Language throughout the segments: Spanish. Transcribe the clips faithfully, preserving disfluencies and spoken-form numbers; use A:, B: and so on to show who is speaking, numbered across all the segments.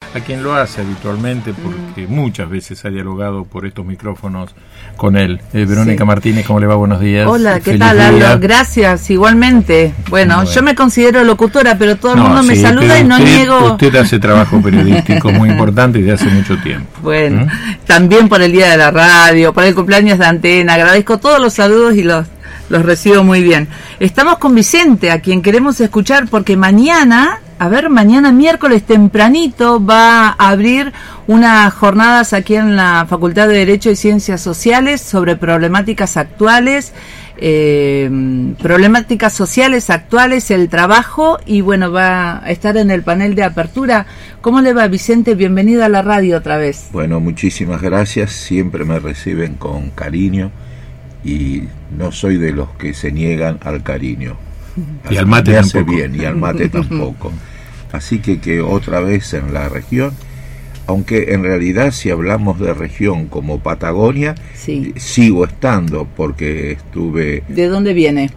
A: a quien lo hace habitualmente, porque mm. muchas veces ha dialogado por estos micrófonos con él. Eh, Verónica sí. Martínez, ¿cómo le va? Buenos días.
B: Hola, ¿qué Feliz tal, Aldo? Gracias, igualmente. Bueno, bueno, yo me considero locutora, pero todo el no, mundo sí, me saluda y no
A: usted,
B: niego...
A: Usted hace trabajo periodístico muy importante y de hace mucho tiempo.
B: Bueno, ¿Mm? también por el Día de la Radio, por el cumpleaños de Antena, agradezco todos los saludos y los... Los recibo muy bien. Estamos con Vicente, a quien queremos escuchar, porque mañana, a ver, mañana miércoles tempranito va a abrir unas jornadas aquí en la Facultad de Derecho y Ciencias Sociales sobre problemáticas actuales, eh, problemáticas sociales actuales, el trabajo, y bueno, va a estar en el panel de apertura. ¿Cómo le va, Vicente? Bienvenido a la radio otra vez.
C: Bueno, muchísimas gracias, siempre me reciben con cariño. Y no soy de los que se niegan al cariño.
A: Y al mate
C: tampoco. Me hace bien, y al mate tampoco. Así que que otra vez en la región, aunque en realidad si hablamos de región como Patagonia, sí. sigo estando porque estuve...
B: ¿De dónde viene?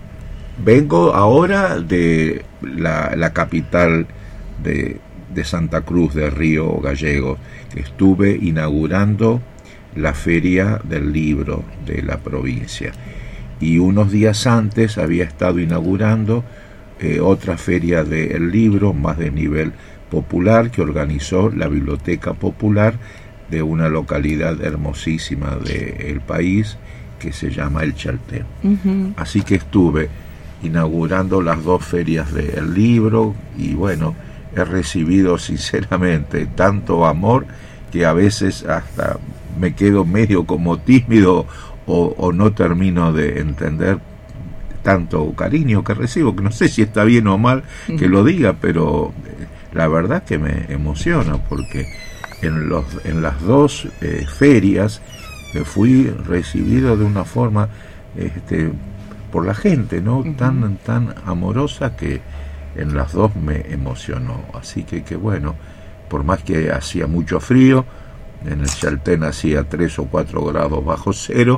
C: Vengo ahora de la, la capital de, de Santa Cruz de Río Gallegos. Estuve inaugurando la feria del libro de la provincia, y unos días antes había estado inaugurando eh, otra feria del libro más de nivel popular que organizó la Biblioteca Popular de una localidad hermosísima del país que se llama El Chaltén. Uh-huh. Así que estuve inaugurando las dos ferias del libro y bueno, he recibido sinceramente tanto amor que a veces hasta me quedo medio como tímido o, o no termino de entender tanto cariño que recibo, que no sé si está bien o mal que lo diga, pero la verdad que me emociona porque en, los, en las dos eh, ferias me fui recibido de una forma este, por la gente, ¿no? Uh-huh. tan, tan amorosa que en las dos me emocionó. Así que, que bueno, por más que hacía mucho frío, en el Chaltén hacía tres o cuatro grados bajo cero,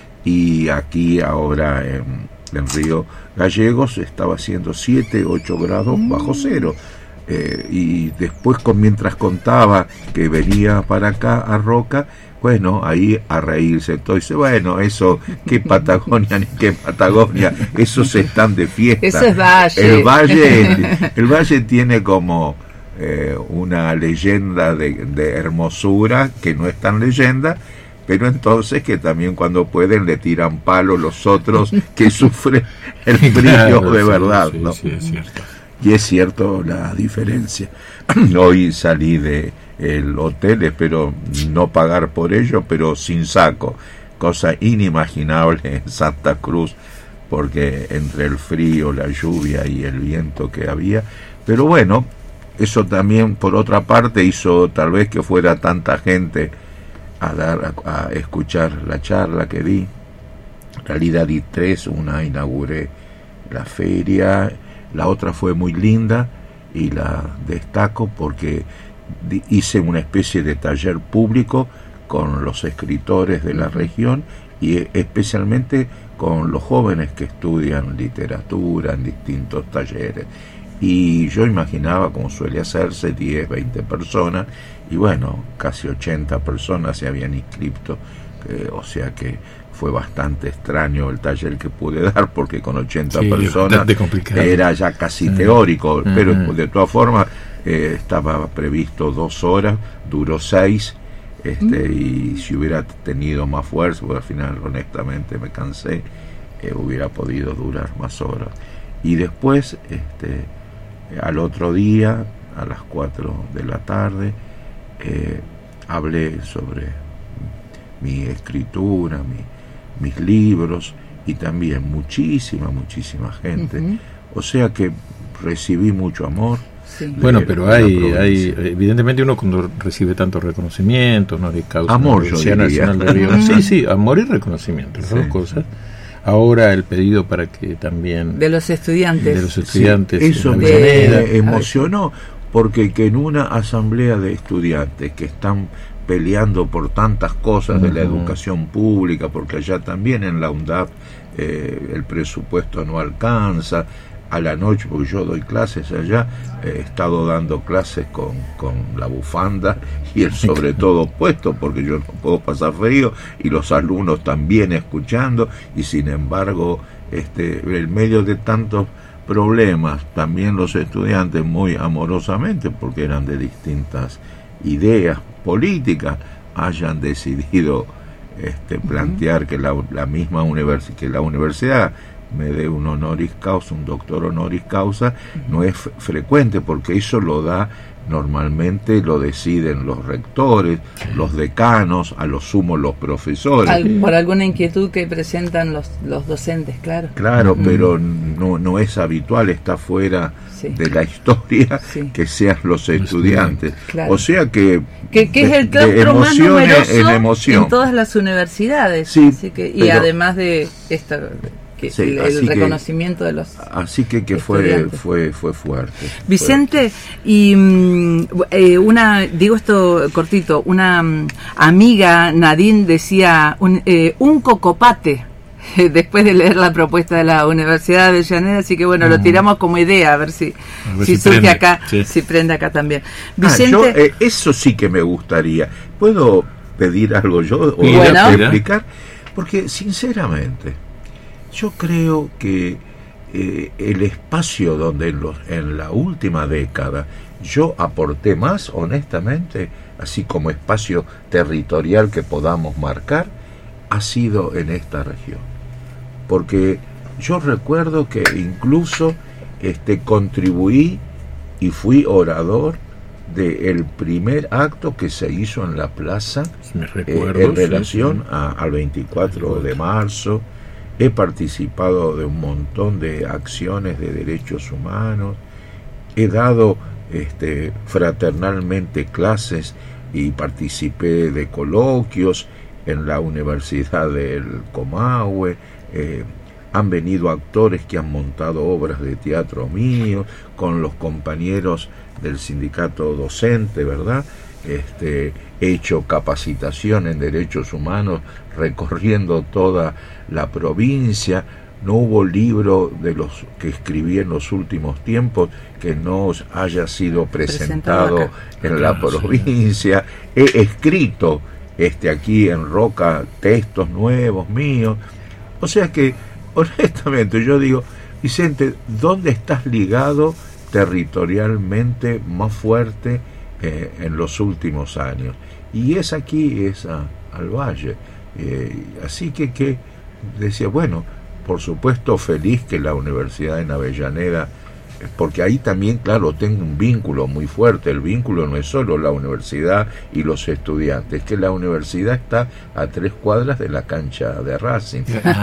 C: y aquí ahora en, en Río Gallegos estaba haciendo siete, ocho grados mm. bajo cero. Eh, y después, con, mientras contaba que venía para acá a Roca, bueno, ahí a reírse. Entonces, bueno, eso, qué Patagonia ni qué Patagonia, esos están de fiesta.
B: Eso es valle.
C: El valle, el valle tiene como... Eh, una leyenda de, de hermosura que no es tan leyenda, pero entonces que también cuando pueden le tiran palo los otros que sufren el frío claro, de sí, verdad, sí, ¿no?
A: Sí, es cierto.
C: Y es cierto la diferencia. Hoy salí de el hotel, espero no pagar por ello, pero sin saco, cosa inimaginable en Santa Cruz, porque entre el frío, la lluvia y el viento que había, pero bueno, eso también por otra parte hizo tal vez que fuera tanta gente a dar a, a escuchar la charla que di. En realidad di tres, una inauguré la feria, la otra fue muy linda y la destaco porque di, hice una especie de taller público con los escritores de la región y especialmente con los jóvenes que estudian literatura en distintos talleres. Y yo imaginaba, como suele hacerse, diez, veinte personas, y bueno, casi ochenta personas se habían inscrito, eh, o sea que fue bastante extraño el taller que pude dar, porque con ochenta sí, personas era ya casi sí. teórico, uh-huh. pero de todas formas eh, estaba previsto dos horas, duró seis, este, uh-huh. y si hubiera tenido más fuerza, porque al final honestamente me cansé, eh, hubiera podido durar más horas. Y después, este al otro día, a las cuatro de la tarde, eh, hablé sobre mi escritura, mi, mis libros, y también muchísima, muchísima gente. Uh-huh. O sea que recibí mucho amor.
A: Sí. Bueno, pero hay, hay, evidentemente uno cuando recibe tanto reconocimiento, no de causa
C: amor, yo diría.
A: Nacional de Río. Sí, sí, amor y reconocimiento, las sí. dos cosas. Ahora el pedido para que también...
B: De los estudiantes.
A: De los estudiantes.
C: Sí, eso me de... emocionó, porque que en una asamblea de estudiantes que están peleando por tantas cosas uh-huh. de la educación pública, porque allá también en la UNDAP eh, el presupuesto no alcanza, a la noche, porque yo doy clases allá, he estado dando clases con, con la bufanda y el sobre todo puesto, porque yo no puedo pasar frío, y los alumnos también escuchando, y sin embargo, este, en medio de tantos problemas, también los estudiantes muy amorosamente, porque eran de distintas ideas políticas, hayan decidido este, plantear uh-huh. que la, la misma universidad, que la universidad me dé un honoris causa, un doctor honoris causa, uh-huh. no es f- frecuente, porque eso lo da normalmente, lo deciden los rectores, sí. los decanos, a lo sumo los profesores.
B: Al, por alguna inquietud que presentan los, los docentes, claro.
C: Claro, uh-huh. pero no, no es habitual, está fuera sí. de la historia sí. que sean los estudiantes. Claro. O sea que...
B: Que, que es el claustro más numeroso en, emoción. en todas las universidades. Sí, así que, y pero, además de esta... Que sí, el, el reconocimiento
C: que,
B: de los
C: así que que fue fue fue fuerte.
B: Vicente,
C: fuerte.
B: y eh, una digo esto cortito, una um, amiga Nadine decía un, eh, un cocopate eh, después de leer la propuesta de la Universidad de Avellaneda, así que bueno, uh-huh. lo tiramos como idea a ver si a ver si, si surge prende. acá, sí. si prende acá también. Vicente,
C: ah, yo, eh, eso sí que me gustaría. ¿Puedo pedir algo yo o
B: bueno.
C: explicar? Porque sinceramente yo creo que eh, el espacio donde en, los, en la última década yo aporté más, honestamente, así como espacio territorial que podamos marcar, ha sido en esta región. Porque yo recuerdo que incluso este, contribuí y fui orador del primer acto que se hizo en la plaza
A: Me recuerdo,
C: eh, en relación
A: sí, sí.
C: A, al veinticuatro de marzo. He participado de un montón de acciones de derechos humanos, he dado este, fraternalmente clases y participé de coloquios en la Universidad del Comahue, eh, han venido actores que han montado obras de teatro mío, con los compañeros del sindicato docente, ¿verdad? Este, he hecho capacitación en derechos humanos recorriendo toda la provincia. No hubo libro de los que escribí en los últimos tiempos que no haya sido presentado, presentado en la provincia. Sí. He escrito este, aquí en Roca textos nuevos míos. O sea que, honestamente, yo digo, Vicente, ¿dónde estás ligado territorialmente más fuerte eh, en los últimos años? Y es aquí, es a, al Valle. Eh, así que, que decía, bueno, por supuesto feliz que la Universidad en Avellaneda, porque ahí también, claro, tengo un vínculo muy fuerte. El vínculo no es solo la universidad y los estudiantes, que la universidad está a tres cuadras de la cancha de Racing.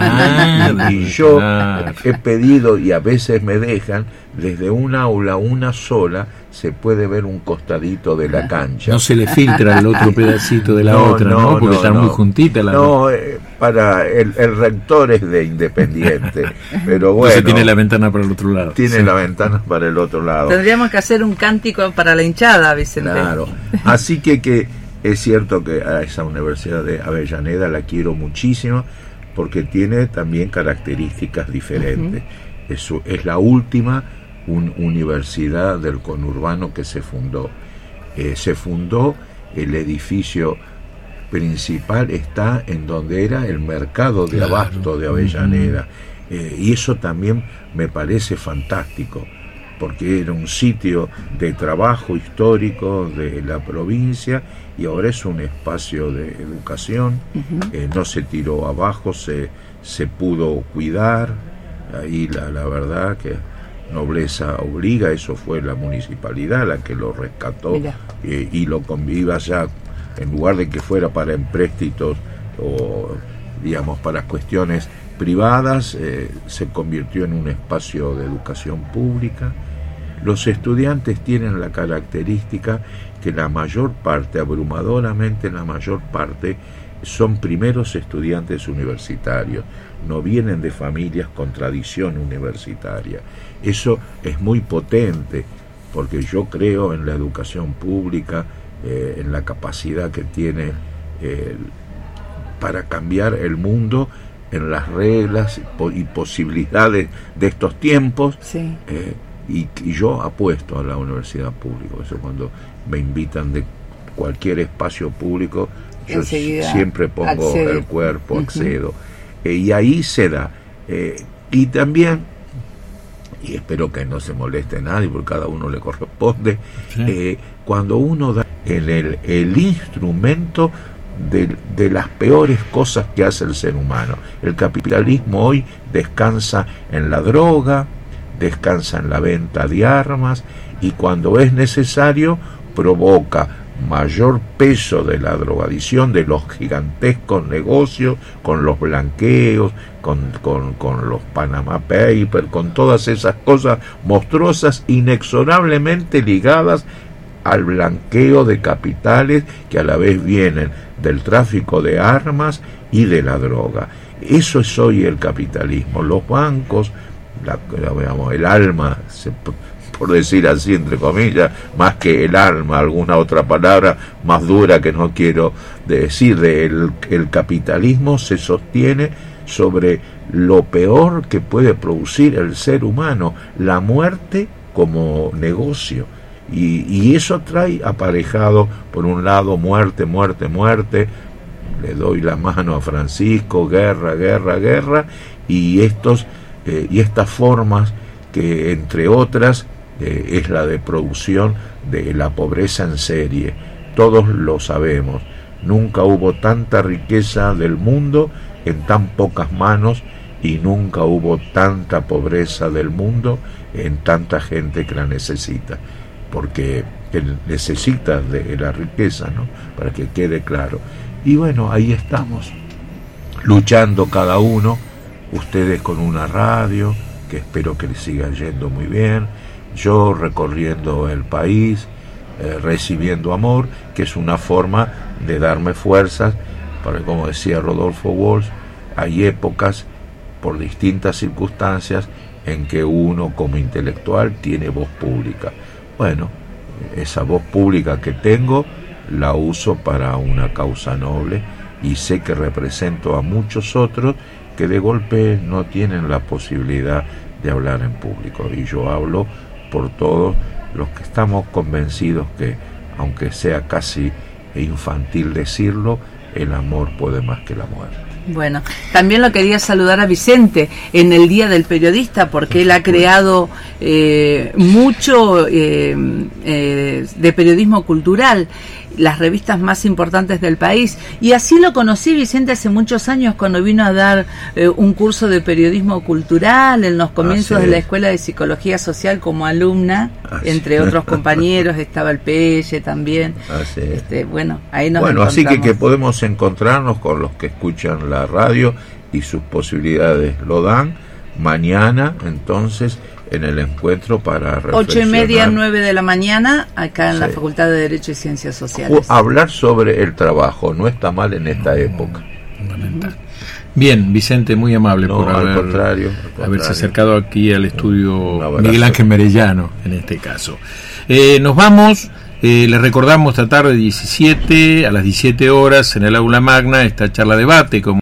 C: Ah, y yo claro. he pedido, y a veces me dejan, desde un aula, una sola, se puede ver un costadito de la cancha.
A: No se le filtra el otro pedacito de la no, otra, ¿no? ¿no? Porque no, están no. muy juntitas las
C: No, eh, para el, el rector es de Independiente, pero bueno.
A: Entonces tiene la ventana para el otro lado.
C: Tiene sí. la ventana para el otro lado.
B: Tendríamos que hacer un cántico para la hinchada, Vicente.
C: Claro. Así que, que es cierto que a esa Universidad de Avellaneda la quiero muchísimo, porque tiene también características diferentes. Uh-huh. Es, es la última una universidad del conurbano que se fundó. Eh, se fundó, el edificio principal está en donde era el mercado de claro. abasto de Avellaneda. Uh-huh. Eh, y eso también me parece fantástico, porque era un sitio de trabajo histórico de la provincia y ahora es un espacio de educación. Uh-huh. Eh, no se tiró abajo, se, se pudo cuidar. Ahí la, la verdad que nobleza obliga, eso fue la municipalidad la que lo rescató eh, y lo conviva ya, en lugar de que fuera para empréstitos o digamos para cuestiones privadas, eh, se convirtió en un espacio de educación pública. Los estudiantes tienen la característica que la mayor parte, abrumadoramente la mayor parte, son primeros estudiantes universitarios, no vienen de familias con tradición universitaria. Eso es muy potente, porque yo creo en la educación pública, eh, en la capacidad que tiene eh, para cambiar el mundo en las reglas y posibilidades de estos tiempos,
B: sí.
C: eh, y, y yo apuesto a la universidad pública. Eso, cuando me invitan de cualquier espacio público, yo
B: enseguida
C: siempre pongo
B: accede.
C: el cuerpo,
B: Uh-huh.
C: accedo, eh, y ahí se da. Eh, y también, y espero que no se moleste nadie, porque cada uno le corresponde, sí. eh, cuando uno da en el, el instrumento de, de las peores cosas que hace el ser humano. El capitalismo hoy descansa en la droga, descansa en la venta de armas, y cuando es necesario provoca mayor peso de la drogadicción, de los gigantescos negocios, con los blanqueos, con, con, con los Panama Papers, con todas esas cosas monstruosas, inexorablemente ligadas al blanqueo de capitales, que a la vez vienen del tráfico de armas y de la droga. Eso es hoy el capitalismo. Los bancos, la, la, digamos, el alma, se, por decir así entre comillas, más que el alma, alguna otra palabra más dura que no quiero decir, de el, el capitalismo se sostiene sobre lo peor que puede producir el ser humano, la muerte como negocio. Y, y eso trae aparejado, por un lado, muerte, muerte, muerte. Le doy la mano a Francisco, guerra, guerra, guerra, y estos eh, y estas formas que, entre otras, eh, es la de producción de la pobreza en serie. Todos lo sabemos. Nunca hubo tanta riqueza del mundo en tan pocas manos, y nunca hubo tanta pobreza del mundo en tanta gente que la necesita. Porque necesitas de la riqueza, ¿no? Para que quede claro. Y bueno, ahí estamos, luchando cada uno, ustedes con una radio, que espero que les siga yendo muy bien, yo recorriendo el país, eh, recibiendo amor, que es una forma de darme fuerzas, para, como decía Rodolfo Walsh, hay épocas, por distintas circunstancias, en que uno como intelectual tiene voz pública. Bueno, esa voz pública que tengo la uso para una causa noble, y sé que represento a muchos otros que de golpe no tienen la posibilidad de hablar en público, y yo hablo por todos los que estamos convencidos que, aunque sea casi infantil decirlo, el amor puede más que la muerte.
B: Bueno, también lo quería saludar a Vicente en el Día del Periodista, porque él ha creado eh, mucho eh, eh, de periodismo cultural, las revistas más importantes del país, y así lo conocí, Vicente, hace muchos años, cuando vino a dar eh, un curso de periodismo cultural en los comienzos de la Escuela de Psicología Social como alumna, así entre es. Otros compañeros, estaba el Pelle también.
C: Así
B: este, bueno, ahí nos
C: bueno, así que, que podemos
B: podemos
C: encontrarnos con los que escuchan la radio y sus posibilidades lo dan. Mañana, entonces, en el encuentro para reflexionar.
B: Ocho y media, nueve de la mañana, acá en
C: sí.
B: la Facultad de Derecho y Ciencias Sociales.
C: Hablar sobre el trabajo no está mal en esta no, época.
A: Fundamental. Bien, Vicente, muy amable
C: no,
A: por
C: al
A: haber,
C: contrario, al contrario.
A: haberse acercado aquí al estudio Miguel Ángel Merellano, en este caso. Eh, nos vamos. Eh, les recordamos esta tarde diecisiete, a las diecisiete horas, en el Aula Magna, esta charla debate con